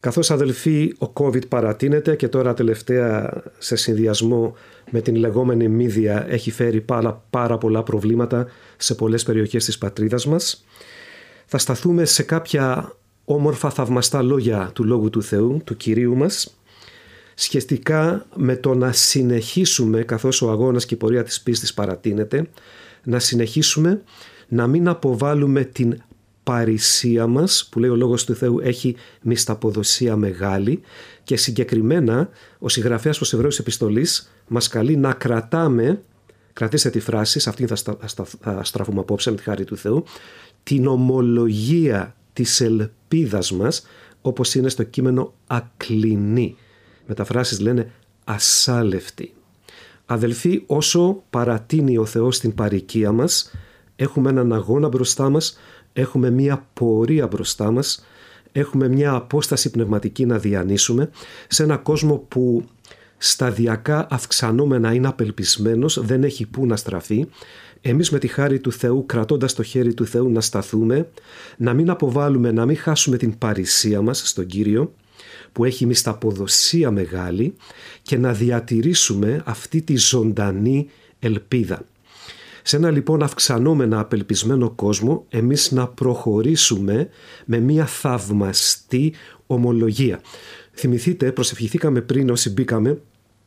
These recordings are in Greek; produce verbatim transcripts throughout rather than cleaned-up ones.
Καθώς αδελφοί ο COVID παρατείνεται και τώρα τελευταία σε συνδυασμό με την λεγόμενη μύδια έχει φέρει πάρα, πάρα πολλά προβλήματα σε πολλές περιοχές της πατρίδας μας, θα σταθούμε σε κάποια όμορφα θαυμαστά λόγια του Λόγου του Θεού, του Κυρίου μας, σχετικά με το να συνεχίσουμε, καθώς ο αγώνας και η πορεία της πίστης παρατείνεται, να συνεχίσουμε να μην αποβάλουμε την παρησία μας, που λέει ο Λόγος του Θεού έχει μισθαποδοσία μεγάλη, και συγκεκριμένα ο συγγραφέας προς Εβραίους επιστολής μας καλεί να κρατάμε, κρατήστε τη φράση, σε αυτήν θα, στα, θα στραφούμε απόψε με τη χάρη του Θεού, την ομολογία της ελπίδας μας, όπως είναι στο κείμενο ακλινή. Μεταφράσεις λένε ασάλευτη. Αδελφοί, όσο παρατείνει ο Θεός την παροικία μας, έχουμε έναν αγώνα μπροστά μας, έχουμε μία πορεία μπροστά μας, έχουμε μία απόσταση πνευματική να διανύσουμε σε ένα κόσμο που σταδιακά αυξανόμενα είναι απελπισμένος, δεν έχει πού να στραφεί. Εμείς με τη χάρη του Θεού, κρατώντας το χέρι του Θεού, να σταθούμε, να μην αποβάλουμε, να μην χάσουμε την παρησία μας στον Κύριο, που έχει μισθαποδοσία μεγάλη, και να διατηρήσουμε αυτή τη ζωντανή ελπίδα. Σε ένα λοιπόν αυξανόμενα απελπισμένο κόσμο, εμείς να προχωρήσουμε με μια θαυμαστή ομολογία. Θυμηθείτε, προσευχηθήκαμε πριν όσοι μπήκαμε,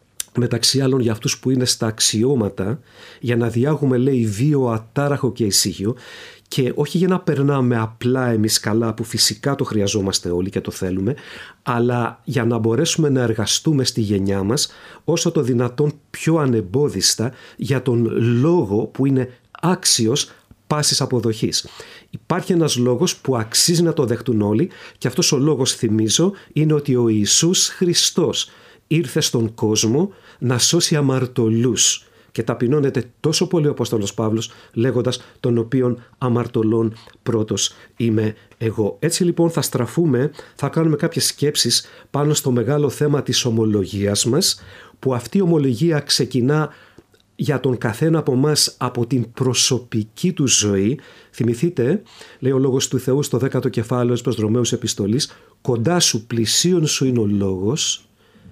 μεταξύ άλλων για αυτούς που είναι στα αξιώματα, για να διάγουμε, λέει, βίο ατάραχο και ησύχιο, και όχι για να περνάμε απλά εμείς καλά, που φυσικά το χρειαζόμαστε όλοι και το θέλουμε, αλλά για να μπορέσουμε να εργαστούμε στη γενιά μας όσο το δυνατόν πιο ανεμπόδιστα για τον λόγο που είναι άξιος πάσης αποδοχής. Υπάρχει ένας λόγος που αξίζει να το δεχτούν όλοι, και αυτός ο λόγος, θυμίζω, είναι ότι ο Ιησούς Χριστός ήρθε στον κόσμο να σώσει αμαρτωλούς. Και ταπεινώνεται τόσο πολύ ο Απόστολος Παύλος λέγοντας τον οποίον αμαρτωλών πρώτος είμαι εγώ. Έτσι λοιπόν θα στραφούμε, θα κάνουμε κάποιες σκέψεις πάνω στο μεγάλο θέμα της ομολογίας μας, που αυτή η ομολογία ξεκινά για τον καθένα από μας από την προσωπική του ζωή. Θυμηθείτε, λέει ο Λόγος του Θεού στο δέκατο κεφάλαιο προς Ρωμαίους επιστολής, κοντά σου, πλησίον σου είναι ο λόγος.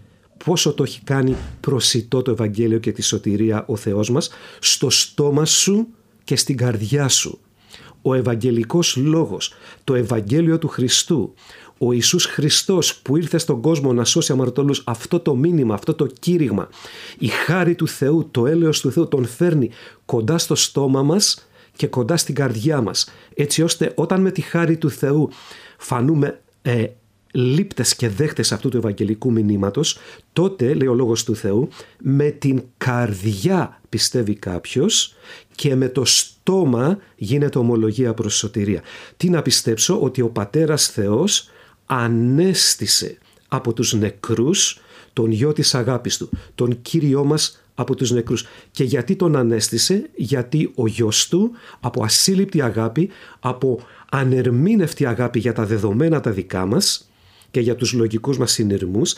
Πόσο το έχει κάνει προσιτό το Ευαγγέλιο και τη σωτηρία ο Θεός μας, στο στόμα σου και στην καρδιά σου. Ο Ευαγγελικός Λόγος, το Ευαγγέλιο του Χριστού, ο Ιησούς Χριστός που ήρθε στον κόσμο να σώσει αμαρτωλούς, αυτό το μήνυμα, αυτό το κήρυγμα, η χάρη του Θεού, το έλεος του Θεού τον φέρνει κοντά στο στόμα μας και κοντά στην καρδιά μας, έτσι ώστε όταν με τη χάρη του Θεού φανούμε ε, λήπτες και δέχτες αυτού του ευαγγελικού μηνύματος, τότε, λέει ο Λόγος του Θεού, με την καρδιά πιστεύει κάποιος και με το στόμα γίνεται ομολογία προς σωτηρία. Τι να πιστέψω? Ότι ο Πατέρας Θεός ανέστησε από τους νεκρούς τον Υιό της αγάπης του, τον Κύριό μας από τους νεκρούς. Και γιατί τον ανέστησε? Γιατί ο Υιός του από ασύλληπτη αγάπη, από ανερμήνευτη αγάπη για τα δεδομένα τα δικά μας και για τους λογικούς μας συνειρμούς,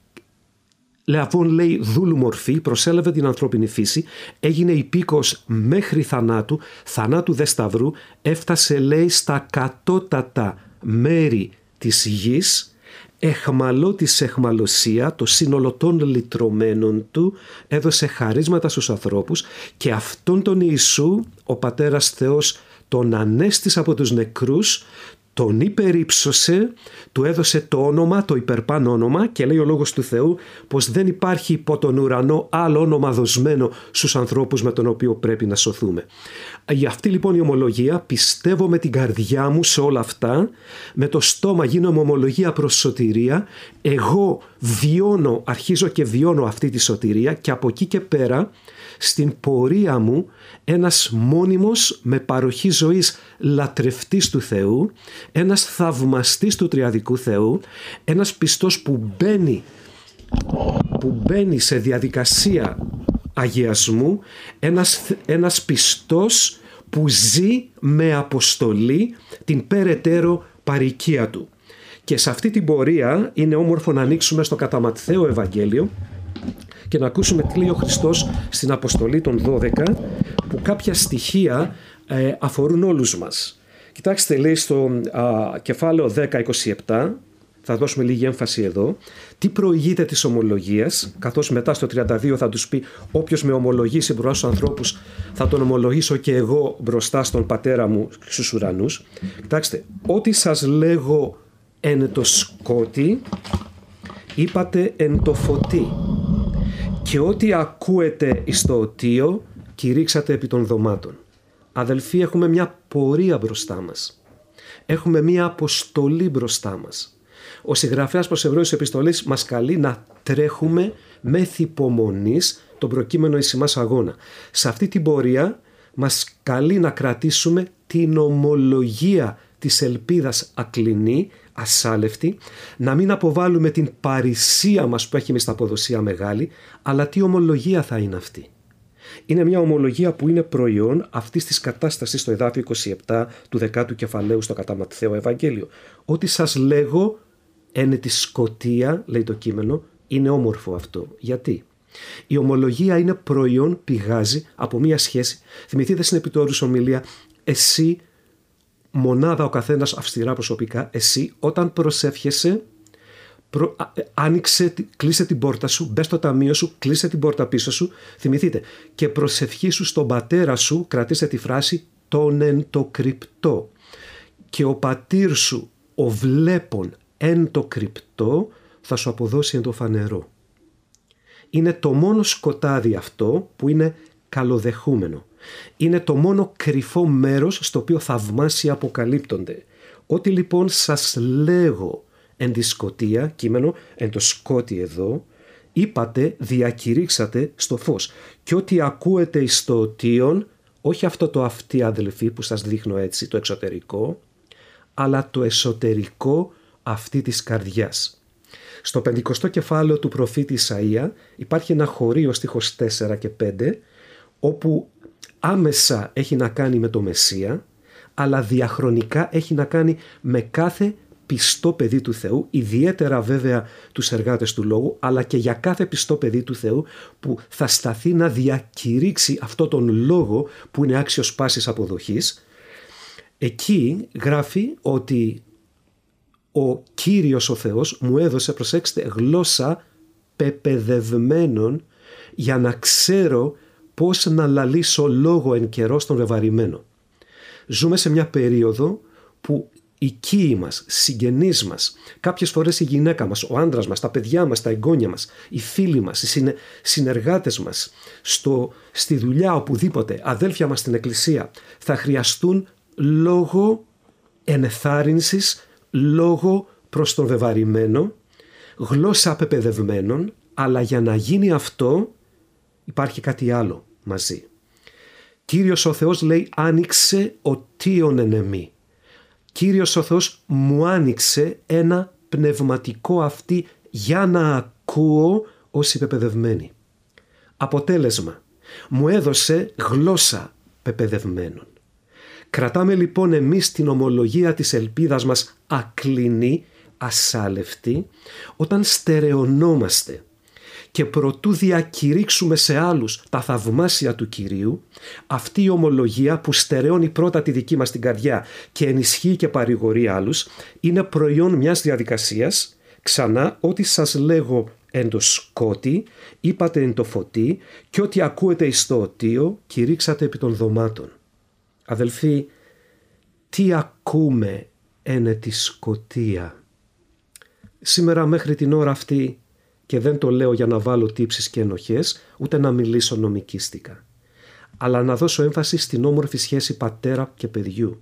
λεαβών, λέει, δούλου μορφή, προσέλαβε την ανθρώπινη φύση, έγινε υπήκος μέχρι θανάτου, θανάτου δε σταυρού, έφτασε, λέει, στα κατώτατα μέρη της γης, εχμαλώ της εχμαλωσία, το σύνολο των λυτρωμένων του, έδωσε χαρίσματα στους ανθρώπους, και αυτόν τον Ιησού ο Πατέρας Θεός τον ανέστησε από τους νεκρούς, τον υπερύψωσε, του έδωσε το όνομα, το υπερπάνω όνομα, και λέει ο Λόγος του Θεού πως δεν υπάρχει υπό τον ουρανό άλλο όνομα δοσμένο στους ανθρώπους με τον οποίο πρέπει να σωθούμε. Για αυτή λοιπόν η ομολογία, πιστεύω με την καρδιά μου σε όλα αυτά, με το στόμα γίνομαι ομολογία προς σωτηρία, εγώ βιώνω, αρχίζω και βιώνω αυτή τη σωτηρία, και από εκεί και πέρα στην πορεία μου ένας μόνιμος με παροχή ζωής λατρευτής του Θεού, ένας θαυμαστής του τριαδικού Θεού, ένας πιστός που μπαίνει, που μπαίνει σε διαδικασία αγιασμού, ένας, ένας πιστός που ζει με αποστολή την περαιτέρω παροικία του. Και σε αυτή την πορεία είναι όμορφο να ανοίξουμε στο κατά Ματθαίο Ευαγγέλιο και να ακούσουμε τι λέει ο Χριστός στην αποστολή των δώδεκα, που κάποια στοιχεία ε, αφορούν όλους μας. Κοιτάξτε, λέει στο α, κεφάλαιο δέκα είκοσι επτά, θα δώσουμε λίγη έμφαση εδώ, τι προηγείται της ομολογίας, καθώς μετά στο τριάντα δύο θα τους πει όποιος με ομολογήσει μπροστά στους ανθρώπους θα τον ομολογήσω και εγώ μπροστά στον πατέρα μου στους ουρανούς. Κοιτάξτε, ό,τι σας λέγω εν το σκότη, είπατε εν το φωτί, και ό,τι ακούετε εις το οτίο, κηρύξατε επί των δωμάτων. Αδελφοί, έχουμε μια πορεία μπροστά μας. Έχουμε μια αποστολή μπροστά μας. Ο συγγραφέας προς Εβραίους επιστολής μας καλεί να τρέχουμε με υπομονής τον προκείμενο εις ημάς αγώνα. Σε αυτή την πορεία μας καλεί να κρατήσουμε την ομολογία της ελπίδας ακλινή, ασάλευτη, να μην αποβάλουμε την παρησία μας που έχει μισθαποδοσία μεγάλη, αλλά τι ομολογία θα είναι αυτή? Είναι μια ομολογία που είναι προϊόν αυτής της κατάστασης στο εδάφιο είκοσι επτά του δεκάτου κεφαλαίου στο κατά Ματθαίο Ευαγγέλιο. Ό,τι σας λέγω είναι τη σκοτία, λέει το κείμενο, είναι όμορφο αυτό. Γιατί? Η ομολογία είναι προϊόν, πηγάζει από μια σχέση. Θυμηθείτε στην επιτόρους ομιλία, εσύ, μονάδα ο καθένας αυστηρά προσωπικά, εσύ όταν προσεύχεσαι, Προ... άνοιξε, κλείσε την πόρτα σου, μπες στο ταμείο σου, κλείσε την πόρτα πίσω σου. Θυμηθείτε, και προσευχήσου στον πατέρα σου, κρατήστε τη φράση τον εν το κρυπτό. Και ο πατήρ σου, ο βλέπων εν το κρυπτό, θα σου αποδώσει εν το φανερό. Είναι το μόνο σκοτάδι αυτό που είναι καλοδεχούμενο. Είναι το μόνο κρυφό μέρος στο οποίο θαυμάσια αποκαλύπτονται. Ό,τι λοιπόν σας λέγω εν τη σκοτία, κείμενο, εν το σκότι εδώ, είπατε, διακηρύξατε στο φως. Και ό,τι ακούετε εις το οτίον, όχι αυτό το αυτί αδελφοί που σας δείχνω έτσι, το εξωτερικό, αλλά το εσωτερικό αυτή της καρδιάς. Στο πεντηκοστό κεφάλαιο του προφήτη Ισαΐα υπάρχει ένα χωρίο στίχος τέσσερα και πέντε, όπου άμεσα έχει να κάνει με το Μεσσία, αλλά διαχρονικά έχει να κάνει με κάθε πιστό παιδί του Θεού, ιδιαίτερα βέβαια τους εργάτες του λόγου, αλλά και για κάθε πιστό παιδί του Θεού που θα σταθεί να διακηρύξει αυτό τον λόγο που είναι άξιος πάσης αποδοχής. Εκεί γράφει ότι ο Κύριος ο Θεός μου έδωσε, προσέξτε, γλώσσα πεπαιδευμένων για να ξέρω πώς να λαλήσω λόγο εν καιρό στον βεβαρημένο. Ζούμε σε μια περίοδο που οι οικοί μας, συγγενείς μας, κάποιες φορές η γυναίκα μας, ο άντρας μας, τα παιδιά μας, τα εγγόνια μας, οι φίλοι μας, οι συνε... συνεργάτες μας, στο... στη δουλειά, οπουδήποτε, αδέλφια μας στην εκκλησία, θα χρειαστούν λόγο ενεθάρρυνσης, λόγο προς τον βεβαρημένο, γλώσσα πεπαιδευμένων, αλλά για να γίνει αυτό υπάρχει κάτι άλλο μαζί. Κύριος ο Θεός λέει άνοιξε οτίον εν εμή. Κύριος ο Θεός μου άνοιξε ένα πνευματικό αυτί για να ακούω ως πεπαιδευμένοι. Αποτέλεσμα, μου έδωσε γλώσσα πεπαιδευμένων. Κρατάμε λοιπόν εμείς την ομολογία της ελπίδας μας ακλινή, ασάλευτη, όταν στερεωνόμαστε και προτού διακηρύξουμε σε άλλους τα θαυμάσια του Κυρίου, αυτή η ομολογία που στερεώνει πρώτα τη δική μας την καρδιά και ενισχύει και παρηγορεί άλλους, είναι προϊόν μιας διαδικασίας, ξανά ό,τι σας λέγω εν το σκότι, είπατε εν το φωτί και ό,τι ακούετε εις το οτίο, κηρύξατε επί των δωμάτων. Αδελφοί, τι ακούμε εν τη σκοτία? Σήμερα μέχρι την ώρα αυτή, και δεν το λέω για να βάλω τύψεις και ενοχές, ούτε να μιλήσω νομικίστικα, αλλά να δώσω έμφαση στην όμορφη σχέση πατέρα και παιδιού.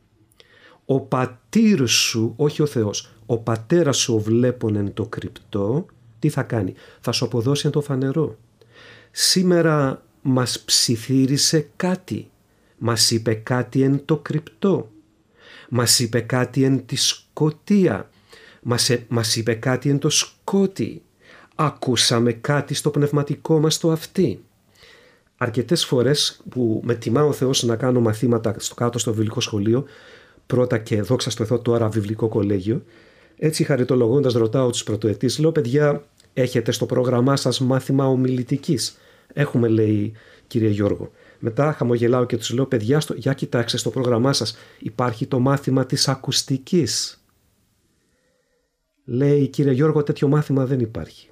Ο πατήρ σου, όχι ο Θεός, ο πατέρας σου ο βλέπων εν το κρυπτό, τι θα κάνει? Θα σου αποδώσει εν το φανερό. Σήμερα μας ψιθύρισε κάτι. Μας είπε κάτι εν το κρυπτό. Μας είπε κάτι εν τη σκοτία. Μας, μας είπε κάτι εν το σκότι. Ακούσαμε κάτι στο πνευματικό μας το αυτί. Αρκετές φορές που με τιμά ο Θεός να κάνω μαθήματα στο κάτω στο βιβλικό σχολείο, πρώτα και δόξα στο Θεό τώρα βιβλικό κολέγιο, έτσι χαριτολογώντας ρωτάω τους πρωτοετής, λέω παιδιά έχετε στο πρόγραμμά σας μάθημα ομιλητικής? Έχουμε, λέει, κύριε Γιώργο. Μετά χαμογελάω και τους λέω παιδιά στο, για κοιτάξτε στο πρόγραμμά σας υπάρχει το μάθημα της ακουστικής. Λέει, κύριε Γιώργο, τέτοιο μάθημα δεν υπάρχει.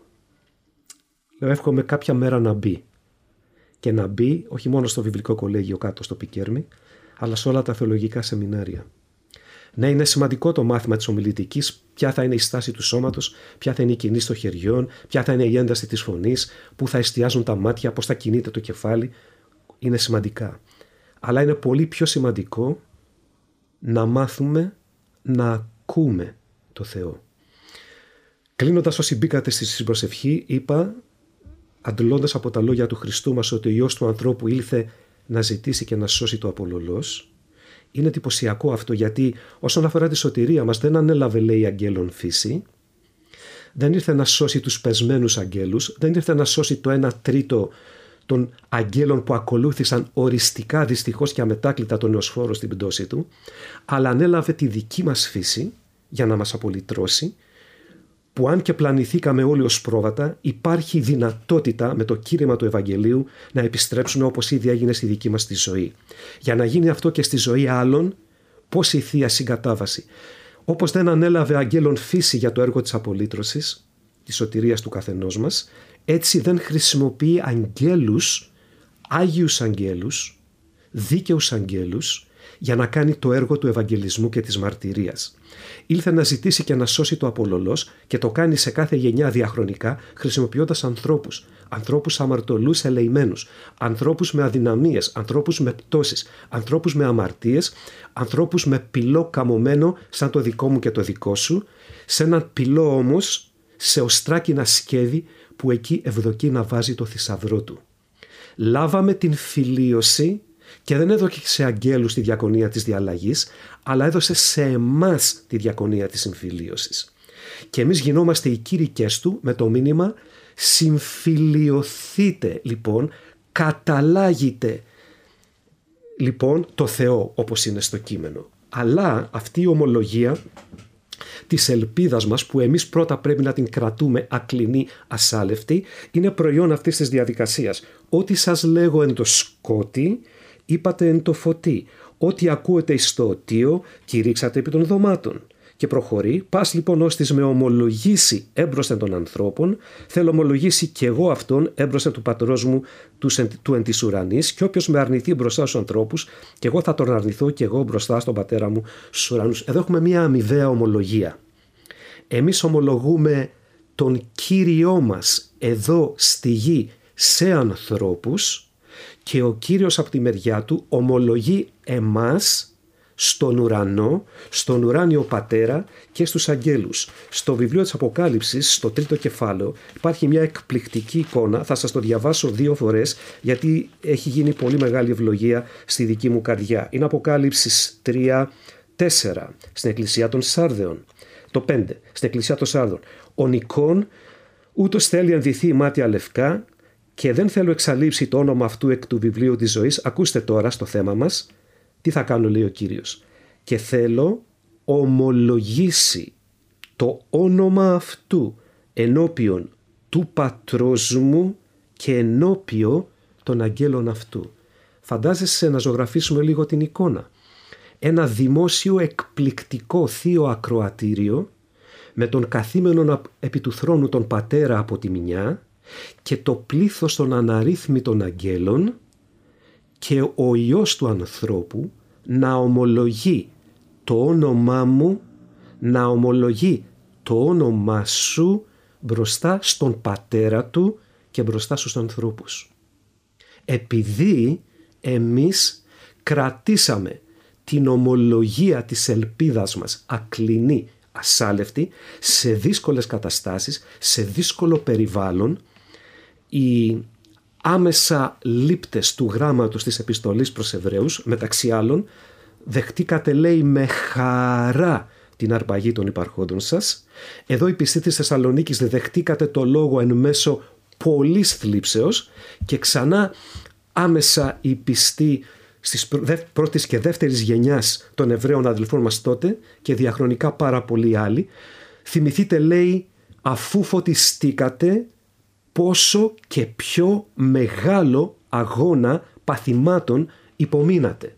Λέω, εύχομαι κάποια μέρα να μπει. Και να μπει όχι μόνο στο βιβλικό κολέγιο κάτω στο Πικέρμι, αλλά σε όλα τα θεολογικά σεμινάρια. Ναι, είναι σημαντικό το μάθημα της ομιλητικής, ποια θα είναι η στάση του σώματος, ποια θα είναι η κίνηση των χεριών, ποια θα είναι η ένταση της φωνής, πού θα εστιάζουν τα μάτια, πώς θα κινείται το κεφάλι. Είναι σημαντικά. Αλλά είναι πολύ πιο σημαντικό να μάθουμε να ακούμε το Θεό. Κλείνοντας, όσοι μπήκατε στη συμπροσευχή, είπα, αντλώντας από τα λόγια του Χριστού μας ότι ο Υιός του ανθρώπου ήλθε να ζητήσει και να σώσει το απολωλός. Είναι εντυπωσιακό αυτό, γιατί όσον αφορά τη σωτηρία μας δεν ανέλαβε, λέει, αγγέλων φύση, δεν ήρθε να σώσει τους πεσμένους αγγέλους, δεν ήρθε να σώσει το ένα τρίτο των αγγέλων που ακολούθησαν οριστικά δυστυχώς και αμετάκλητα τον Νεοσφόρο στην πτώση του, αλλά ανέλαβε τη δική μας φύση για να μας απολυτρώσει, που αν και πλανηθήκαμε όλοι ως πρόβατα, υπάρχει δυνατότητα με το κήρυμα του Ευαγγελίου να επιστρέψουμε όπως ήδη έγινε στη δική μας τη ζωή. Για να γίνει αυτό και στη ζωή άλλων, πώς η Θεία Συγκατάβαση. Όπως δεν ανέλαβε αγγέλων φύση για το έργο της απολύτρωσης, της σωτηρίας του καθενός μας, έτσι δεν χρησιμοποιεί αγγέλους, άγιους αγγέλους, δίκαιους αγγέλους, για να κάνει το έργο του Ευαγγελισμού και της μαρτυρίας. Ήλθε να ζητήσει και να σώσει το απολωλός και το κάνει σε κάθε γενιά διαχρονικά, χρησιμοποιώντας ανθρώπους. Ανθρώπους αμαρτωλούς ελεημένους, ανθρώπους με αδυναμίες, ανθρώπους με πτώσεις, ανθρώπους με αμαρτίες, ανθρώπους με πυλό καμωμένο σαν το δικό μου και το δικό σου, σε έναν πυλό όμως σε οστράκινα σκεύη που εκεί ευδοκεί να βάζει το θησαυρό του. Λάβαμε την φιλίωση και δεν έδωσε σε αγγέλους τη διακονία της διαλλαγής, αλλά έδωσε σε εμάς τη διακονία της συμφιλίωσης. Και εμείς γινόμαστε οι κήρυκες του με το μήνυμα συμφιλιωθείτε λοιπόν, καταλάγετε λοιπόν το Θεό όπως είναι στο κείμενο. Αλλά αυτή η ομολογία της ελπίδας μας, που εμείς πρώτα πρέπει να την κρατούμε ακλινή, ασάλευτη, είναι προϊόν αυτής της διαδικασίας. Ό,τι σας λέγω εν το σκότη, είπατε εν το φωτί. Ό,τι ακούετε εις το οτίο, κηρύξατε επί των δωμάτων. Και προχωρεί, πας λοιπόν ώστις με ομολογήσει έμπροσθεν των ανθρώπων, θέλω ομολογήσει και εγώ αυτόν έμπροσθεν του πατρός μου του εν της ουρανής, και όποιος με αρνηθεί μπροστά στους ανθρώπους, και εγώ θα τον αρνηθώ και εγώ μπροστά στον πατέρα μου στους ουρανούς. Εδώ έχουμε μια αμοιβαία ομολογία. Εμείς ομολογούμε τον Κύριό μας εδώ στη γη σε ανθρώπους, και ο Κύριος από τη μεριά του ομολογεί εμάς στον ουρανό, στον ουράνιο πατέρα και στους αγγέλους. Στο βιβλίο της Αποκάλυψης, στο τρίτο κεφάλαιο, υπάρχει μια εκπληκτική εικόνα. Θα σας το διαβάσω δύο φορές, γιατί έχει γίνει πολύ μεγάλη ευλογία στη δική μου καρδιά. Είναι Αποκάλυψης τρία τέσσερα, στην Εκκλησία των Σάρδεων. Το πέντε, στην Εκκλησία των Σάρδεων. Ο Νικόν ούτως θέλει ενδυθεί μάτια λευκά, και δεν θέλω εξαλείψει το όνομα αυτού εκ του βιβλίου της ζωής. Ακούστε τώρα στο θέμα μας. Τι θα κάνω, λέει ο Κύριος. Και θέλω ομολογήσει το όνομα αυτού ενώπιον του πατρός μου και ενώπιο των αγγέλων αυτού. Φαντάζεσαι να ζωγραφίσουμε λίγο την εικόνα. Ένα δημόσιο εκπληκτικό θείο ακροατήριο με τον καθήμενον επί του θρόνου τον πατέρα από τη μια και το πλήθος των αναρρύθμιτων αγγέλων και ο Υιός του ανθρώπου να ομολογεί το όνομά μου, να ομολογεί το όνομά σου μπροστά στον πατέρα του και μπροστά στους ανθρώπους. Επειδή εμείς κρατήσαμε την ομολογία της ελπίδας μας ακλινή, ασάλευτη, σε δύσκολες καταστάσεις, σε δύσκολο περιβάλλον, οι άμεσα λήπτες του γράμματος της επιστολής προς Εβραίους, μεταξύ άλλων, δεχτήκατε, λέει, με χαρά την αρπαγή των υπαρχόντων σας. Εδώ οι πιστοί της Θεσσαλονίκης δεχτήκατε το λόγο εν μέσω πολλής θλίψεως, και ξανά άμεσα οι πιστοί στις πρώτης και δεύτερης γενιάς των Εβραίων αδελφών μας τότε, και διαχρονικά πάρα πολλοί άλλοι. Θυμηθείτε, λέει, αφού φωτιστήκατε, πόσο και πιο μεγάλο αγώνα παθημάτων υπομείνατε.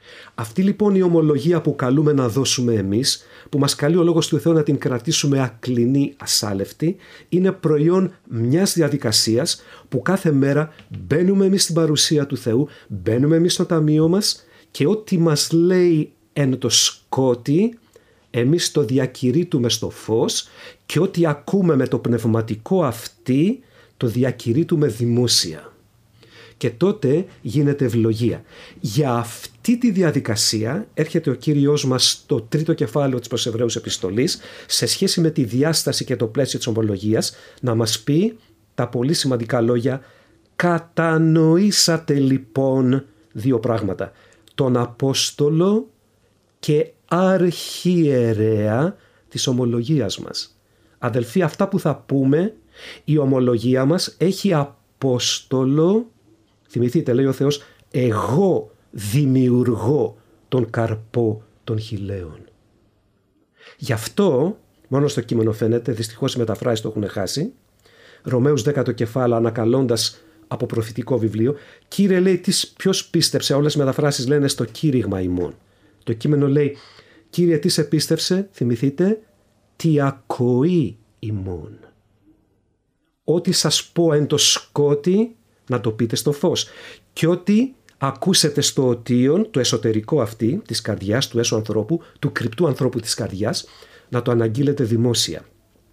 Αυτή λοιπόν η ομολογία που καλούμε να δώσουμε εμείς, που μας καλεί ο Λόγος του Θεού να την κρατήσουμε ακλινή, ασάλευτη, είναι προϊόν μιας διαδικασίας που κάθε μέρα μπαίνουμε εμείς στην παρουσία του Θεού, μπαίνουμε εμείς στο ταμείο μας και ό,τι μας λέει εν το σκότι, εμείς το διακηρύττουμε στο φως και ό,τι ακούμε με το πνευματικό αυτή, το διακηρύττουμε δημόσια. Και τότε γίνεται ευλογία. Για αυτή τη διαδικασία έρχεται ο Κύριος μας στο τρίτο κεφάλαιο της προς Εβραίους επιστολής, σε σχέση με τη διάσταση και το πλαίσιο της ομολογίας, να μας πει τα πολύ σημαντικά λόγια «Κατανοήσατε λοιπόν δύο πράγματα, τον Απόστολο και αρχιερέα της ομολογίας μας». Αδελφοί, αυτά που θα πούμε, η ομολογία μας έχει Απόστολο. Θυμηθείτε, λέει ο Θεός, εγώ δημιουργώ τον καρπό των χιλέων. Γι' αυτό, μόνο στο κείμενο φαίνεται, δυστυχώς οι μεταφράσεις το έχουν χάσει, Ρωμαίους δέκατο κεφάλαιο, ανακαλώντας από προφητικό βιβλίο, Κύριε, λέει, τις, ποιος πίστεψε, όλες οι μεταφράσεις λένε στο κήρυγμα ημών. Το κείμενο λέει, Κύριε, τι σε πίστευσε, θυμηθείτε, τι ακοή ημών. Ό,τι σας πω εν το σκότι, να το πείτε στο φως. Και ό,τι ακούσετε στο οτίον, το εσωτερικό αυτή, της καρδιάς, του έσω ανθρώπου, του κρυπτού ανθρώπου της καρδιάς, να το αναγγείλετε δημόσια.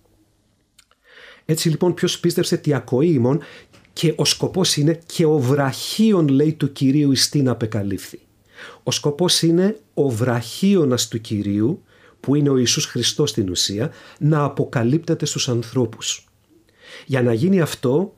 Έτσι λοιπόν ποιος πίστεψε τι ακοή ημών, και ο σκοπός είναι και ο βραχίων, λέει, του Κυρίου ιστίν απεκαλύφθη. Ο σκοπός είναι ο βραχίωνας του Κυρίου, που είναι ο Ιησούς Χριστός στην ουσία, να αποκαλύπτεται στους ανθρώπους. Για να γίνει αυτό,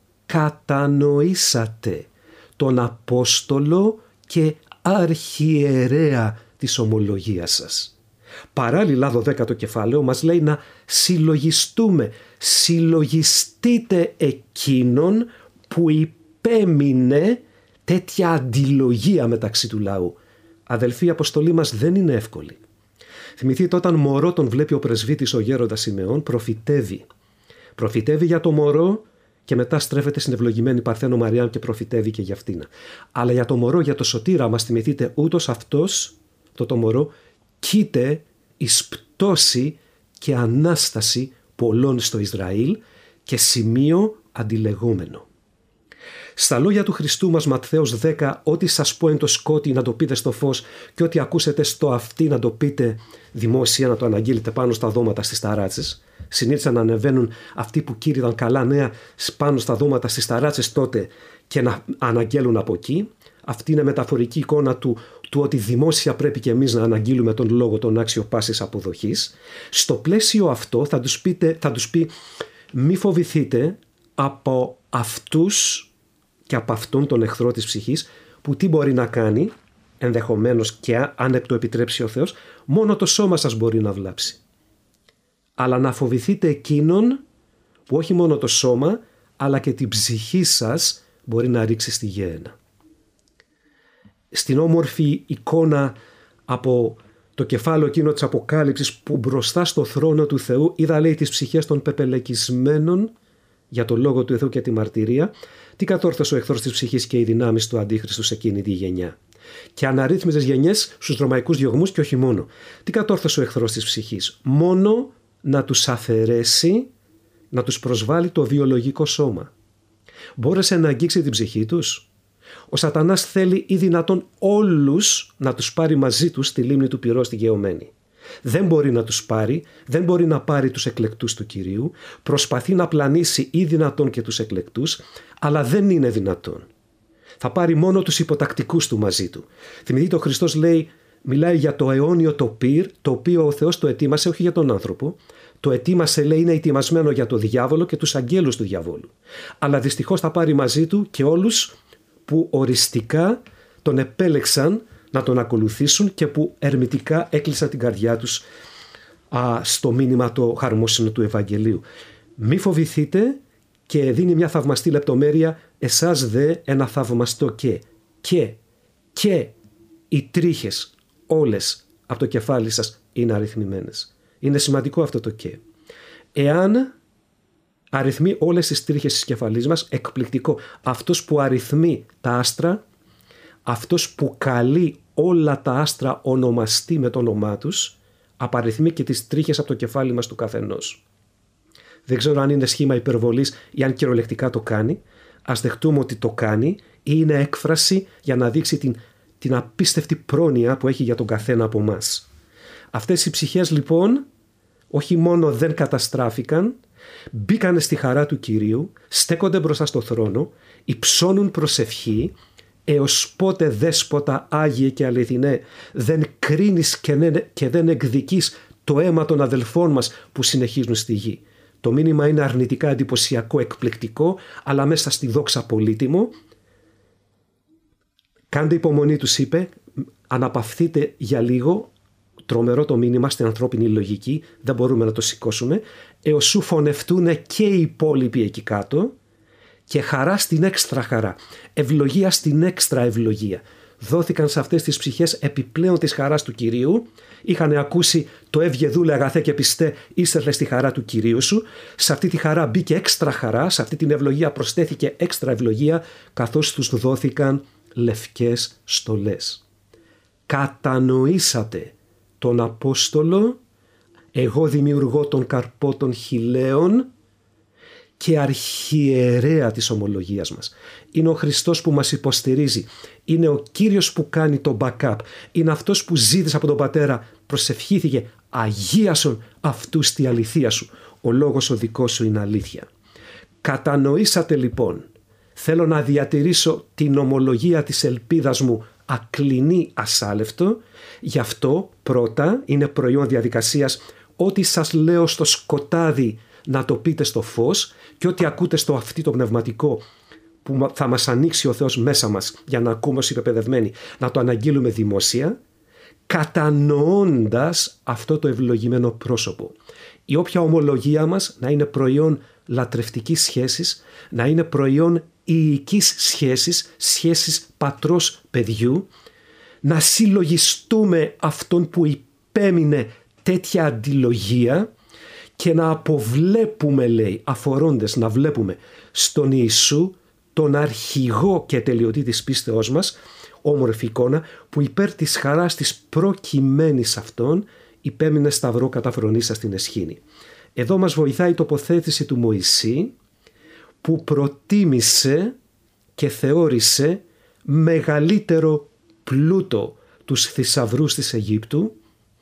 κατανοήσατε τον Απόστολο και αρχιερέα της ομολογίας σας. Παράλληλα, δωδέκατο κεφάλαιο μας λέει να συλλογιστούμε. Συλλογιστείτε εκείνον που υπέμεινε τέτοια αντιλογία μεταξύ του λαού. Αδελφοί, η αποστολή μας δεν είναι εύκολη. Θυμηθείτε όταν μωρό τον βλέπει ο πρεσβύτης ο γέροντας Σιμεών, προφητεύει. Προφητεύει για το μωρό και μετά στρέφεται στην ευλογημένη Παρθένο Μαριάμ και προφητεύει και για αυτήν. Αλλά για το μωρό, για το σωτήρα μας, θυμηθείτε, ούτως αυτός, το, το μωρό, κοίται εις πτώση και ανάσταση πολλών στο Ισραήλ και σημείο αντιλεγόμενο. Στα λόγια του Χριστού μας, Ματθαίος δέκα, ό,τι σας πω εν το σκότι να το πείτε στο φως και ό,τι ακούσετε στο αυτί να το πείτε δημόσια, να το αναγγείλετε πάνω στα δώματα στις ταράτσες. Συνήθισαν να ανεβαίνουν αυτοί που κήρυδαν καλά νέα πάνω στα δώματα στις ταράτσες τότε και να αναγγέλουν από εκεί. Αυτή είναι μεταφορική εικόνα του, του ότι δημόσια πρέπει και εμείς να αναγγείλουμε τον λόγο, τον άξιο πάσης αποδοχής. Στο πλαίσιο αυτό θα τους, πείτε, θα τους πει μη φοβηθείτε από αυτούς και από αυτόν τον εχθρό της ψυχής, που τι μπορεί να κάνει, ενδεχομένως και αν το επιτρέψει ο Θεός, μόνο το σώμα σας μπορεί να βλάψει. Αλλά να φοβηθείτε εκείνον που όχι μόνο το σώμα, αλλά και την ψυχή σας μπορεί να ρίξει στη γέενα. Στην όμορφη εικόνα από το κεφάλαιο εκείνο της Αποκάλυψης, που μπροστά στο θρόνο του Θεού είδα, λέει, τις ψυχές των πεπελεκισμένων για το λόγο του Θεού και τη μαρτυρία, τι κατόρθωσε ο εχθρός της ψυχής και οι δυνάμεις του Αντίχριστου σε εκείνη τη γενιά. Και αναρρύθμιζες γενιές στους δρομαϊκούς διωγμούς και όχι μόνο. Τι κατόρθωσε ο εχθρός της ψυχής? Μόνο να τους αφαιρέσει, να τους προσβάλλει το βιολογικό σώμα. Μπόρεσε να αγγίξει την ψυχή τους? Ο σατανάς θέλει ή δυνατόν όλους να τους πάρει μαζί τους στη λίμνη του πυρός στη γεωμένη. Δεν μπορεί να τους πάρει, δεν μπορεί να πάρει τους εκλεκτούς του Κυρίου, προσπαθεί να πλανήσει ή δυνατόν και τους εκλεκτούς, αλλά δεν είναι δυνατόν. Θα πάρει μόνο τους υποτακτικούς του μαζί του. Θυμηθείτε, ο Χριστός λέει, μιλάει για το αιώνιο το πυρ, το οποίο ο Θεός το ετοίμασε όχι για τον άνθρωπο. Το ετοίμασε, λέει, είναι ετοιμασμένο για το διάβολο και τους αγγέλους του διαβόλου. Αλλά δυστυχώς θα πάρει μαζί του και όλους που οριστικά τον επέλεξαν να τον ακολουθήσουν και που ερμητικά έκλεισαν την καρδιά τους α, στο μήνυμα το χαρμόσυνο του Ευαγγελίου. Μη φοβηθείτε, και δίνει μια θαυμαστή λεπτομέρεια, εσάς δε ένα θαυμαστό και. Και, και οι τρίχες όλες από το κεφάλι σας είναι αριθμημένες. Είναι σημαντικό αυτό το και. Εάν αριθμεί όλες τις τρίχες της κεφαλής μας, εκπληκτικό. Αυτός που αριθμεί τα άστρα, αυτός που καλεί όλα τα άστρα ονομαστεί με το όνομά τους, απαριθμεί και τις τρίχες από το κεφάλι μας του καθενός. Δεν ξέρω αν είναι σχήμα υπερβολής ή αν κυριολεκτικά το κάνει. Ας δεχτούμε ότι το κάνει ή είναι έκφραση για να δείξει την, την απίστευτη πρόνοια που έχει για τον καθένα από μας. Αυτές οι ψυχές λοιπόν όχι μόνο δεν καταστράφηκαν, μπήκανε στη χαρά του Κυρίου, στέκονται μπροστά στο θρόνο, υψώνουν προσευχή, έως πότε δέσποτα Άγιε και αληθινέ δεν κρίνεις και, ναι, και δεν εκδικείς το αίμα των αδελφών μας που συνεχίζουν στη γη. Το μήνυμα είναι αρνητικά εντυπωσιακό, εκπληκτικό, αλλά μέσα στη δόξα πολύτιμο. Κάντε υπομονή, τους είπε, αναπαυθείτε για λίγο, τρομερό το μήνυμα στην ανθρώπινη λογική, δεν μπορούμε να το σηκώσουμε, έως σου φωνευτούν και οι υπόλοιποι εκεί κάτω και χαρά στην έξτρα χαρά, ευλογία στην έξτρα ευλογία. Δόθηκαν σε αυτές τις ψυχές επιπλέον της χαράς του Κυρίου. Είχαν ακούσει το «Έβγε δούλε αγαθέ και πιστέ, ήστερλε στη χαρά του Κυρίου σου». Σε αυτή τη χαρά μπήκε έξτρα χαρά, σε αυτή την ευλογία προσθέθηκε έξτρα ευλογία, καθώς τους δόθηκαν λευκές στολές. Κατανοήσατε τον Απόστολο, εγώ δημιουργώ τον καρπό των χιλαίων και αρχιερέα της ομολογίας μας. Είναι ο Χριστός που μας υποστηρίζει. Είναι ο Κύριος που κάνει το backup. Είναι αυτός που ζήτησε από τον Πατέρα, προσευχήθηκε, αγίασον αυτούς στη αληθεία σου. Ο λόγος ο δικός σου είναι αλήθεια. Κατανοήσατε λοιπόν, θέλω να διατηρήσω την ομολογία της ελπίδας μου ακλινή ασάλευτο. Γι' αυτό πρώτα είναι προϊόν διαδικασίας ό,τι σας λέω στο σκοτάδι να το πείτε στο φως και ό,τι ακούτε στο αυτί το πνευματικό που θα μας ανοίξει ο Θεός μέσα μας για να ακούμε ως υπεπαιδευμένοι, να το αναγγείλουμε δημόσια, κατανοώντας αυτό το ευλογημένο πρόσωπο. Η όποια ομολογία μας να είναι προϊόν λατρευτικής σχέσης, να είναι προϊόν ιικής σχέσης, σχέσης πατρός παιδιού, να συλλογιστούμε αυτόν που υπέμεινε τέτοια αντιλογία και να αποβλέπουμε, λέει, αφορώντες να βλέπουμε στον Ιησού τον αρχηγό και τελειωτή της πίστεώς μας, όμορφη εικόνα που υπέρ της χαράς της προκειμένης αυτών υπέμεινε σταυρό καταφρονίσα στην εσχήνη. Εδώ μας βοηθάει η τοποθέτηση του Μωυσή που προτίμησε και θεώρησε μεγαλύτερο πλούτο τους θησαυρούς της Αιγύπτου,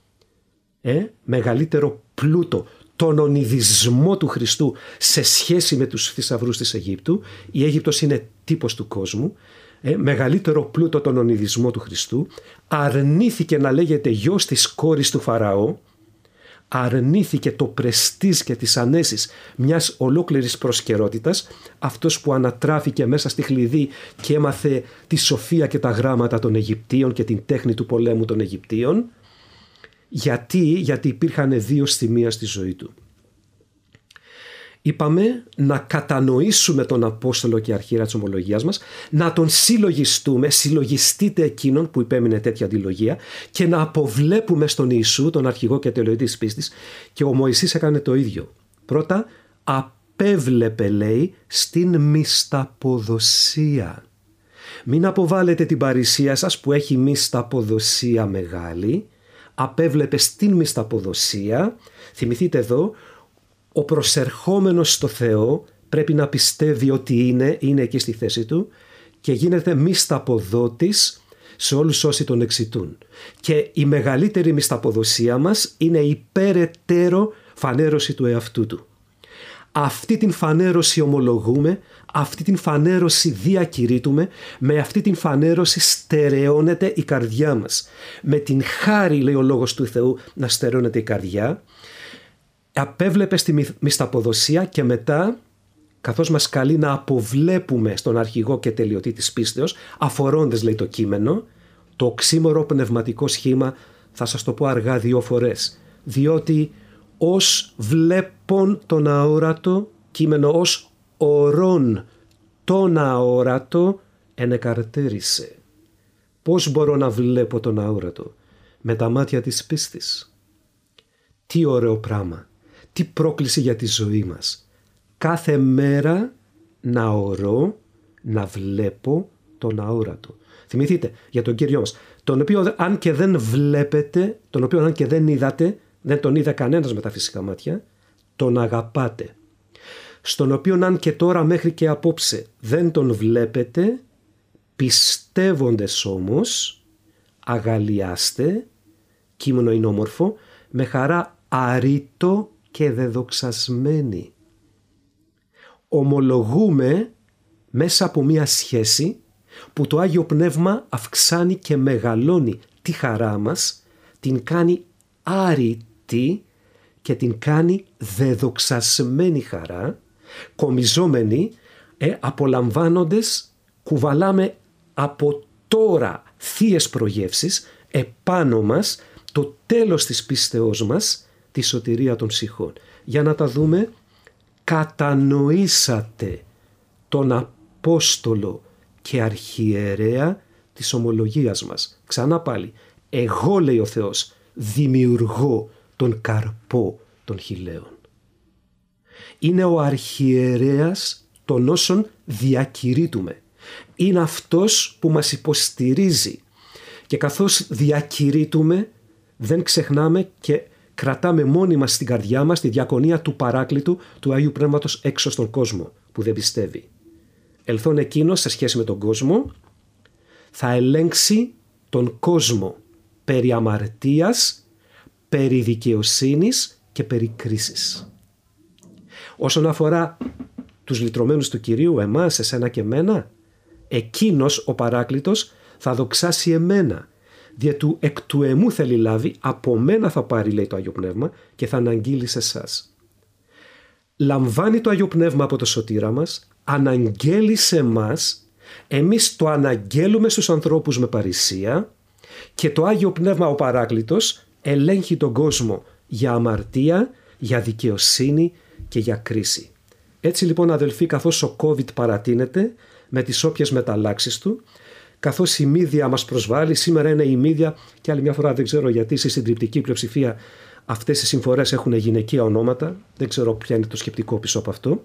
ε, μεγαλύτερο πλούτο τον ονειδισμό του Χριστού σε σχέση με τους θησαυρούς της Αιγύπτου. Η Αίγυπτος είναι τύπος του κόσμου. Ε, μεγαλύτερο πλούτο τον ονειδισμό του Χριστού. Αρνήθηκε να λέγεται γιος της κόρης του Φαραώ. Αρνήθηκε το πρεστίζ και τις ανέσεις μιας ολόκληρης προσκαιρότητας, αυτός που ανατράφηκε μέσα στη χλειδί και έμαθε τη σοφία και τα γράμματα των Αιγυπτίων και την τέχνη του πολέμου των Αιγυπτίων. Γιατί, γιατί υπήρχαν δύο στιγμία στη ζωή του. Είπαμε να κατανοήσουμε τον Απόστολο και αρχιέρα της ομολογίας μας, να τον συλλογιστούμε, συλλογιστείτε εκείνον που υπέμεινε τέτοια αντιλογία και να αποβλέπουμε στον Ιησού, τον αρχηγό και τελειωτή της πίστης, και ο Μωυσής έκανε το ίδιο. Πρώτα απέβλεπε, λέει, στην μυσταποδοσία. Μην αποβάλλετε την παρησία σας που έχει μυσταποδοσία μεγάλη. Απέβλεπε στην μυσταποδοσία. Θυμηθείτε εδώ, ο προσερχόμενος στο Θεό πρέπει να πιστεύει ότι είναι, είναι εκεί στη θέση του και γίνεται μυσταποδότης σε όλους όσοι τον εξητούν. Και η μεγαλύτερη μυσταποδοσία μας είναι η περαιτέρω φανέρωση του εαυτού του. Αυτή την φανέρωση ομολογούμε, αυτή την φανέρωση διακηρύττουμε, με αυτή την φανέρωση στερεώνεται η καρδιά μας. Με την χάρη, λέει ο λόγος του Θεού, να στερεώνεται η καρδιά. Απέβλεπε στη μυσταποδοσία και μετά, καθώς μας καλεί να αποβλέπουμε στον αρχηγό και τελειωτή της πίστεως, αφορώντας, λέει το κείμενο, το οξύμορο πνευματικό σχήμα θα σας το πω αργά δύο φορές, διότι ως βλέπον τον αόρατο, κείμενο ως ορών τον αόρατο ενεκαρτέρισε. Πώς μπορώ να βλέπω τον αόρατο? Με τα μάτια της πίστης. Τι ωραίο πράγμα, τι πρόκληση για τη ζωή μας. Κάθε μέρα να ορώ, να βλέπω τον αόρατο. Θυμηθείτε για τον Κύριό μας, τον οποίο αν και δεν βλέπετε, τον οποίο αν και δεν είδατε, δεν τον είδε κανένας με τα φυσικά μάτια, τον αγαπάτε. Στον οποίο αν και τώρα μέχρι και απόψε δεν τον βλέπετε, πιστεύοντες όμως, αγαλιάστε, κείμενο είναι όμορφο, με χαρά αρήτω και δεδοξασμένη. Ομολογούμε μέσα από μία σχέση που το Άγιο Πνεύμα αυξάνει και μεγαλώνει τη χαρά μας, την κάνει άρρητη και την κάνει δεδοξασμένη χαρά, κομιζόμενη, ε, απολαμβάνοντες, κουβαλάμε από τώρα θείες προγεύσεις επάνω μας το τέλος της πίστεώς μας, τη σωτηρία των ψυχών. Για να τα δούμε, κατανοήσατε τον Απόστολο και Αρχιερέα της ομολογίας μας. Ξανά πάλι, εγώ λέει ο Θεός δημιουργώ τον καρπό των χιλαίων. Είναι ο Αρχιερέας των όσων διακηρύττουμε. Είναι αυτός που μας υποστηρίζει και καθώς διακηρύττουμε δεν ξεχνάμε και κρατάμε μόνοι μας στην καρδιά μας τη διακονία του Παράκλητου του Αγίου Πνεύματος έξω στον κόσμο που δεν πιστεύει. Ελθόν εκείνος σε σχέση με τον κόσμο θα ελέγξει τον κόσμο περί αμαρτίας, περί δικαιοσύνης και περί κρίσης. Όσον αφορά τους λυτρωμένους του Κυρίου, εμάς, εσένα και εμένα, εκείνος ο Παράκλητος θα δοξάσει εμένα, διότι εκ του εμού θέλει λάβει, από μένα θα πάρει, λέει το Άγιο Πνεύμα, και θα αναγγείλει σε εσάς. Λαμβάνει το Άγιο Πνεύμα από το σωτήρα μας, αναγγέλει σε εμάς, εμείς το αναγγέλουμε στους ανθρώπους με παρησία και το Άγιο Πνεύμα ο Παράκλητος ελέγχει τον κόσμο για αμαρτία, για δικαιοσύνη και για κρίση. Έτσι λοιπόν αδελφοί, καθώς ο COVID παρατείνεται με τις όποιες μεταλλάξεις του, καθώς η μύδια μας προσβάλλει, σήμερα είναι η μύδια και άλλη μια φορά δεν ξέρω γιατί στη συντριπτική πλειοψηφία αυτές οι συμφορές έχουν γυναικεία ονόματα, δεν ξέρω ποια είναι το σκεπτικό πίσω από αυτό.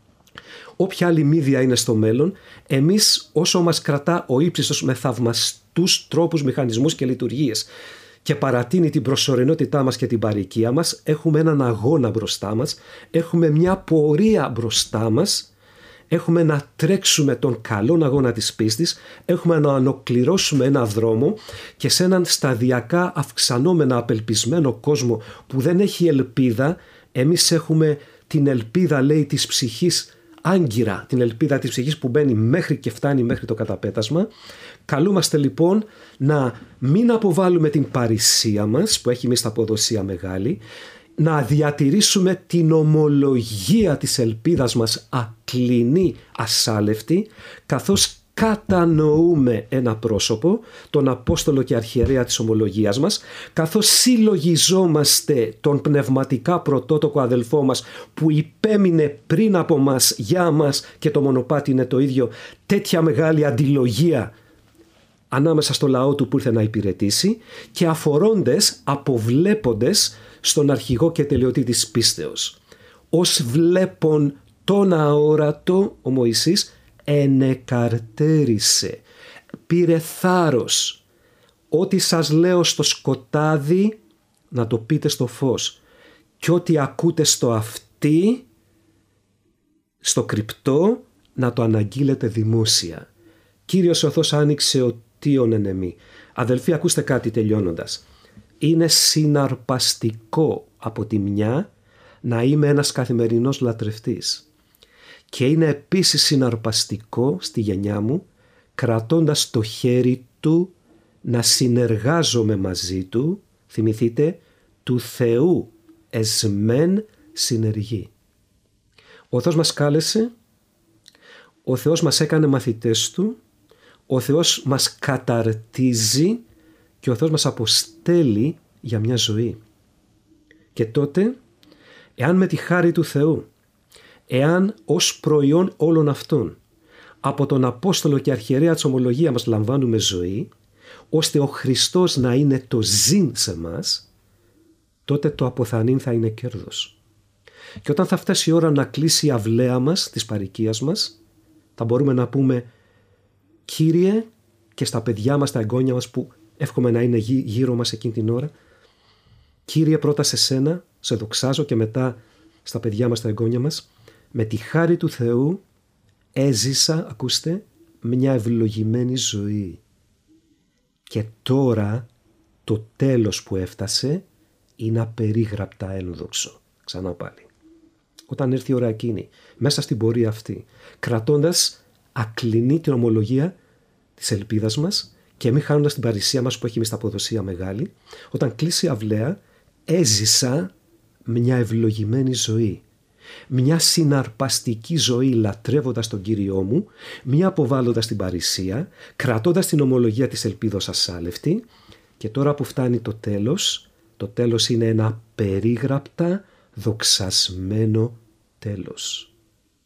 Όποια άλλη μύδια είναι στο μέλλον, εμείς όσο μας κρατά ο ύψιστος με θαυμαστούς τρόπους, μηχανισμούς και λειτουργίες και παρατείνει την προσωρινότητά μας και την παροικία μας, έχουμε έναν αγώνα μπροστά μας, έχουμε μια πορεία μπροστά μας, έχουμε να τρέξουμε τον καλόν αγώνα της πίστης, έχουμε να ανακληρώσουμε ένα δρόμο και σε έναν σταδιακά αυξανόμενα απελπισμένο κόσμο που δεν έχει ελπίδα, εμείς έχουμε την ελπίδα, λέει, της ψυχής άγκυρα, την ελπίδα της ψυχής που μπαίνει μέχρι και φτάνει μέχρι το καταπέτασμα. Καλούμαστε λοιπόν να μην αποβάλουμε την παρησία μας που έχει μισθαποδοσία μεγάλη, να διατηρήσουμε την ομολογία της ελπίδας μας ακλινή, ασάλευτη, καθώς κατανοούμε ένα πρόσωπο, τον Απόστολο και Αρχιερέα της ομολογίας μας, καθώς συλλογιζόμαστε τον πνευματικά πρωτότοκο αδελφό μας που υπέμεινε πριν από μας για μας και το μονοπάτι είναι το ίδιο, τέτοια μεγάλη αντιλογία ανάμεσα στο λαό του που ήρθε να υπηρετήσει και αφορώντες, αποβλέποντες στον αρχηγό και τελειωτή της πίστεως. Ως βλέπον τον αόρατο, ο Μωυσής ενεκαρτέρισε, πήρε θάρρος. Ό,τι σας λέω στο σκοτάδι να το πείτε στο φως και ό,τι ακούτε στο αυτί, στο κρυπτό, να το αναγγείλετε δημόσια. Κύριος ο Θεός άνοιξε ο τίον εν εμή. Αδελφοί, ακούστε κάτι τελειώνοντας. Είναι συναρπαστικό από τη μια να είμαι ένας καθημερινός λατρευτής. Και είναι επίσης συναρπαστικό στη γενιά μου, κρατώντας το χέρι του, να συνεργάζομαι μαζί του, θυμηθείτε, του Θεού εσμέν συνεργεί. Ο Θεός μας κάλεσε, ο Θεός μας έκανε μαθητές του, ο Θεός μας καταρτίζει και ο Θεός μας αποστέλει για μια ζωή. Και τότε, εάν με τη χάρη του Θεού, εάν ως προϊόν όλων αυτών από τον Απόστολο και Αρχιερέα της ομολογία μας λαμβάνουμε ζωή, ώστε ο Χριστός να είναι το ζήν σε μας, τότε το αποθανήν θα είναι κέρδος. Και όταν θα φτάσει η ώρα να κλείσει η αυλαία μας, της παροικίας μας, θα μπορούμε να πούμε Κύριε, και στα παιδιά μας, τα εγγόνια μας που εύχομαι να είναι γύρω μας εκείνη την ώρα, Κύριε, πρώτα σε σένα, σε δοξάζω, και μετά στα παιδιά μας, τα εγγόνια μας, με τη χάρη του Θεού έζησα, ακούστε, μια ευλογημένη ζωή. Και τώρα το τέλος που έφτασε είναι απερίγραπτα ένδοξο. Ξανά πάλι. Όταν έρθει η ώρα εκείνη, μέσα στην πορεία αυτή, κρατώντας ακλινή την ομολογία της ελπίδας μας και μη χάνοντας την παρησία μας που έχει μισθαποδοσία μεγάλη, όταν κλείσει η αυλαία, έζησα μια ευλογημένη ζωή. Μια συναρπαστική ζωή λατρεύοντας τον Κύριό μου, μια αποβάλλοντας την παρησία, κρατώντας την ομολογία της ελπίδος ασάλευτη, και τώρα που φτάνει το τέλος, το τέλος είναι ένα περίγραπτα δοξασμένο τέλος.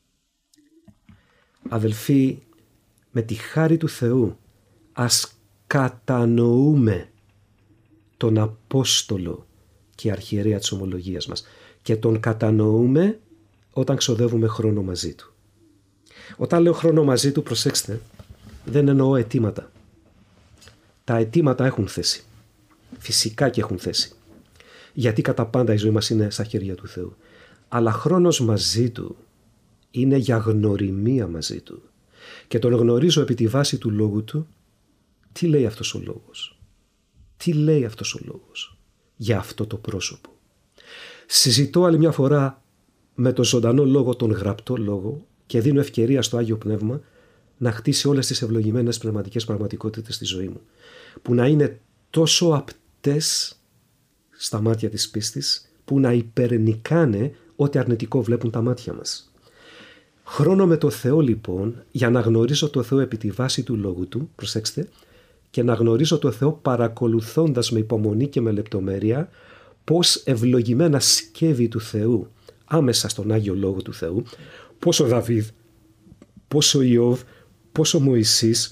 Αδελφοί, με τη χάρη του Θεού ας κατανοούμε τον Απόστολο και αρχιερέα της ομολογίας μας, και τον κατανοούμε όταν ξοδεύουμε χρόνο μαζί του. Όταν λέω χρόνο μαζί του, προσέξτε, δεν εννοώ αιτήματα. Τα αιτήματα έχουν θέση. Φυσικά και έχουν θέση. Γιατί κατά πάντα η ζωή μας είναι στα χέρια του Θεού. Αλλά χρόνος μαζί του είναι για γνωριμία μαζί του. Και τον γνωρίζω επί τη βάση του λόγου του. Τι λέει αυτός ο λόγος? Τι λέει αυτός ο λόγος για αυτό το πρόσωπο? Συζητώ άλλη μια φορά με τον ζωντανό λόγο, τον γραπτό λόγο, και δίνω ευκαιρία στο Άγιο Πνεύμα να χτίσει όλες τις ευλογημένες πνευματικές πραγματικότητες στη ζωή μου, που να είναι τόσο απτές στα μάτια της πίστης, που να υπερνικάνε ό,τι αρνητικό βλέπουν τα μάτια μας. Χρόνο με το Θεό λοιπόν, για να γνωρίζω το Θεό επί τη βάση του λόγου του, προσέξτε, και να γνωρίζω το Θεό παρακολουθώντας με υπομονή και με λεπτομέρεια πώς ευλογημένα σκεύη του Θεού άμεσα στον Άγιο Λόγο του Θεού, πώς ο Δαβίδ, πώς ο Ιώβ, πώς ο Μωυσής,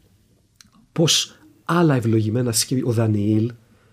πώς άλλα ευλογημένα σκεύη, ο Δανιήλ,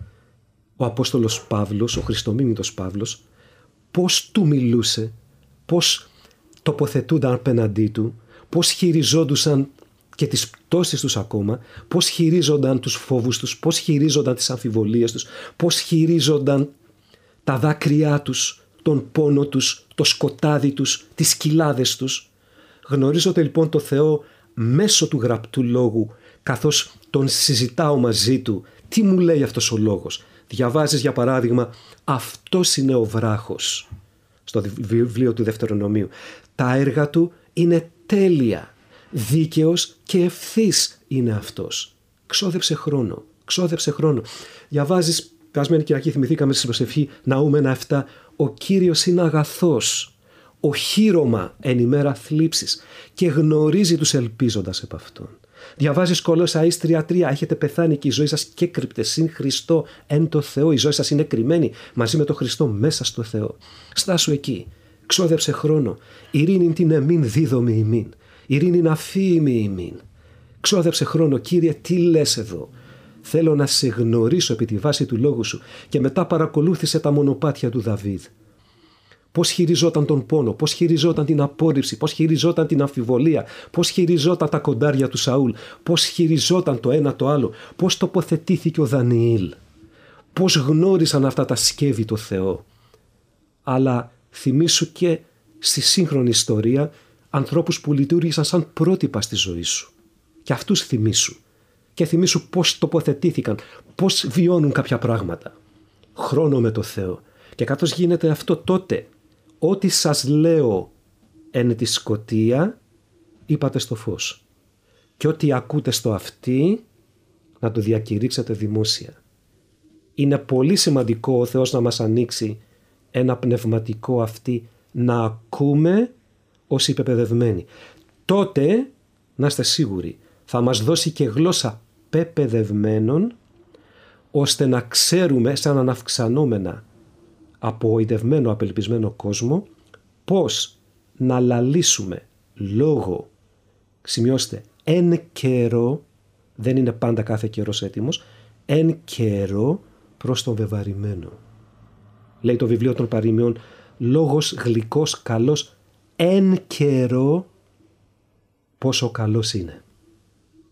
ο Απόστολος Παύλος, ο Χριστομίμητος Παύλος, πώς του μιλούσε, πώς τοποθετούνταν απέναντί του, πώς χειριζόντουσαν και τις πτώσεις τους ακόμα, πώς χειρίζονταν τους φόβους τους, πώς χειρίζονταν τις αμφιβολίες τους, πώς χειρίζονταν τα δάκρυά τους, τον πόνο τους, το σκοτάδι τους, τις κοιλάδες τους. Γνωρίζονται λοιπόν το Θεό μέσω του γραπτού λόγου, καθώς τον συζητάω μαζί του. Τι μου λέει αυτός ο λόγος? Διαβάζεις για παράδειγμα, αυτός είναι ο βράχος, στο βιβλίο του Δευτερονομίου. Τα έργα του είναι τέλεια, δίκαιος και ευθύς είναι αυτός. Ξόδεψε χρόνο, ξόδεψε χρόνο. Διαβάζεις, περασμένη Κυριακή θυμηθήκαμε στην προσευχή Ναούμ ένα επτά, ο Κύριος είναι αγαθός, οχύρωμα εν ημέρα θλίψης, και γνωρίζει τους ελπίζοντας επ' αυτόν. Διαβάζεις Κολοσσαείς τρία τρία, έχετε πεθάνει και η ζωή σας κέκρυπτε συν Χριστό εν το Θεό. Η ζωή σας είναι κρυμμένη μαζί με τον Χριστό μέσα στο Θεό. Στάσου εκεί, ξόδεψε χρόνο. Ειρήνην την εμήν δίδομη ημίν, ειρήνην αφήμη ημίν. Ξόδεψε χρόνο. Κύριε, τι λες εδώ? Θέλω να σε γνωρίσω επί τη βάση του λόγου σου. Και μετά παρακολούθησε τα μονοπάτια του Δαβίδ. Πώς χειριζόταν τον πόνο, πώς χειριζόταν την απόρριψη, πώς χειριζόταν την αμφιβολία, πώς χειριζόταν τα κοντάρια του Σαούλ, πώς χειριζόταν το ένα το άλλο, πώς τοποθετήθηκε ο Δανιήλ, πώς γνώρισαν αυτά τα σκεύη το Θεό. Αλλά θυμήσου και στη σύγχρονη ιστορία ανθρώπους που λειτουργήσαν σαν πρότυπα στη ζωή σου. Και αυτούς θυμήσου. Και θυμήσου πώς τοποθετήθηκαν, πώς βιώνουν κάποια πράγματα. Χρόνο με το Θεό. Και καθώς γίνεται αυτό, τότε ό,τι σας λέω εν τη σκοτία, είπατε στο φως. Και ό,τι ακούτε στο αυτί, να το διακηρύξετε δημόσια. Είναι πολύ σημαντικό ο Θεός να μας ανοίξει ένα πνευματικό αυτί, να ακούμε ως υπεπαιδευμένοι. Τότε, να είστε σίγουροι, θα μας δώσει και γλώσσα πεπαιδευμένων, ώστε να ξέρουμε σαν αναυξανόμενα απογοητευμένο, απελπισμένο κόσμο, πώς να λαλήσουμε λόγο, σημειώστε, εν καιρό, δεν είναι πάντα κάθε καιρός έτοιμος, εν καιρό προς τον βεβαρημένο. Λέει το βιβλίο των παροιμιών, λόγος γλυκός, καλός, εν καιρό πόσο καλός είναι.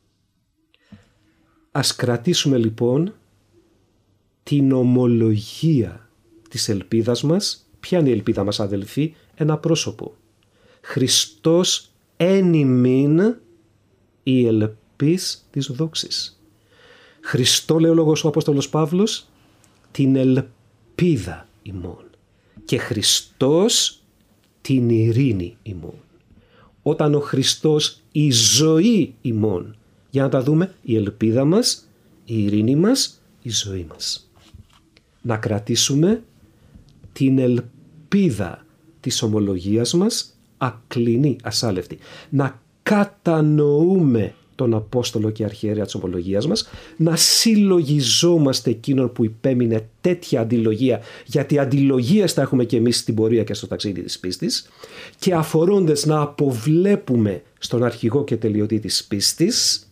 Ας κρατήσουμε λοιπόν την ομολογία της ελπίδας μας. Ποια είναι η ελπίδα μας, αδελφοί? Ένα πρόσωπο. Χριστός εν ημίν η ελπίς της δόξης. Χριστό, λέει ο λόγος ο Απόστολος Παύλος, την ελπίδα ημών. Και Χριστός την ειρήνη ημών. Όταν ο Χριστός η ζωή ημών. Για να τα δούμε, η ελπίδα μας, η ειρήνη μας, η ζωή μας. Να κρατήσουμε την ελπίδα της ομολογίας μας ακλινή, ασάλευτη. Να κατανοούμε τον Απόστολο και Αρχιερέα της ομολογίας μας, να συλλογιζόμαστε εκείνον που υπέμεινε τέτοια αντιλογία, γιατί αντιλογίες θα έχουμε και εμείς στην πορεία και στο ταξίδι της πίστης, και αφορώντας να αποβλέπουμε στον αρχηγό και τελειωτή της πίστης,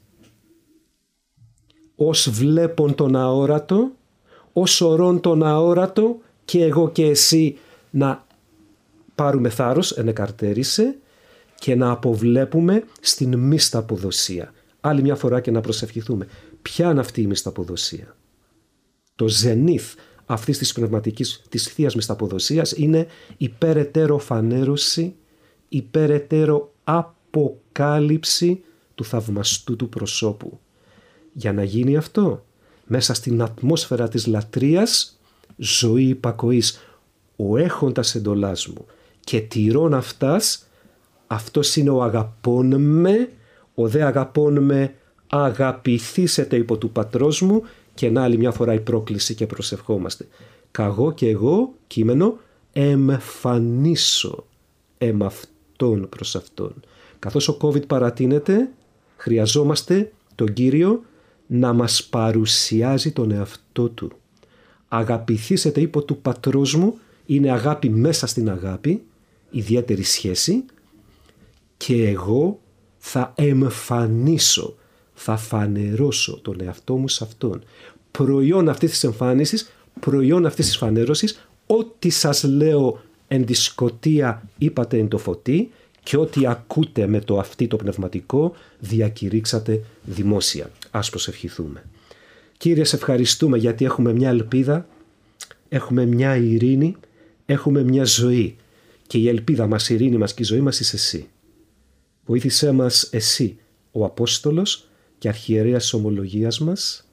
ως βλέπον τον αόρατο, ως ορών τον αόρατο, και εγώ και εσύ να πάρουμε θάρρος, ενεκαρτέρισε, και να αποβλέπουμε στην μυσταποδοσία. Άλλη μια φορά και να προσευχηθούμε. Ποια είναι αυτή η μυσταποδοσία? Το ζενήθ αυτής της πνευματικής, της θείας μυσταποδοσίας, είναι η περαιτέρω φανέρωση, η περαιτέρω αποκάλυψη του θαυμαστού του προσώπου. Για να γίνει αυτό, μέσα στην ατμόσφαιρα της λατρείας, ζωή υπακοής, ο έχοντας εντολάς μου και τηρών αυτάς, αυτός είναι ο αγαπών με, ο δε αγαπών με αγαπηθήσετε υπό του πατρός μου, και να άλλη μια φορά η πρόκληση και προσευχόμαστε. Καγώ και εγώ, κείμενο, εμφανίσω εμ αυτόν προς αυτόν. Καθώς ο COVID παρατείνεται, χρειαζόμαστε τον Κύριο να μας παρουσιάζει τον εαυτό του. Αγαπηθήσετε υπό του πατρός μου, είναι αγάπη μέσα στην αγάπη, ιδιαίτερη σχέση, και εγώ θα εμφανίσω, θα φανερώσω τον εαυτό μου σε αυτόν. Προϊόν αυτής της εμφάνισης, προϊόν αυτής της φανέρωσης, ό,τι σας λέω εν τη σκοτία είπατε εν το φωτί, και ό,τι ακούτε με το αυτί το πνευματικό διακηρύξατε δημόσια. Ας προσευχηθούμε. Κύριε, σε ευχαριστούμε γιατί έχουμε μια ελπίδα, έχουμε μια ειρήνη, έχουμε μια ζωή, και η ελπίδα μας, η ειρήνη μας και η ζωή μας είσαι εσύ. Βοήθησέ μας εσύ, ο Απόστολος και Αρχιερέας της ομολογίας μας,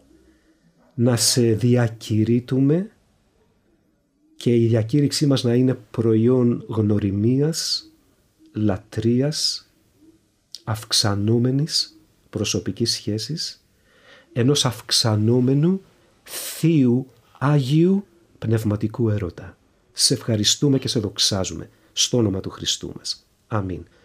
να σε διακηρύττουμε, και η διακήρυξή μας να είναι προϊόν γνωριμίας, λατρείας, αυξανόμενης προσωπικής σχέσης, ενός αυξανόμενου θείου, άγιου, πνευματικού έρωτα. Σε ευχαριστούμε και σε δοξάζουμε στο όνομα του Χριστού μας. Αμήν.